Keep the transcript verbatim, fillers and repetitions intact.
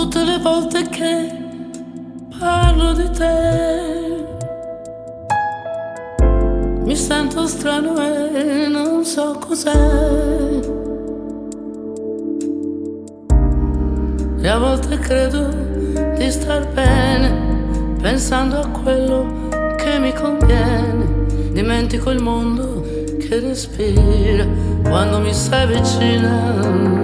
tutte le volte che parlo di te mi sento strano e non so cos'è, e a volte credo di star bene pensando a quello che mi conviene. Dimentico il mondo che respira quando mi stai vicina.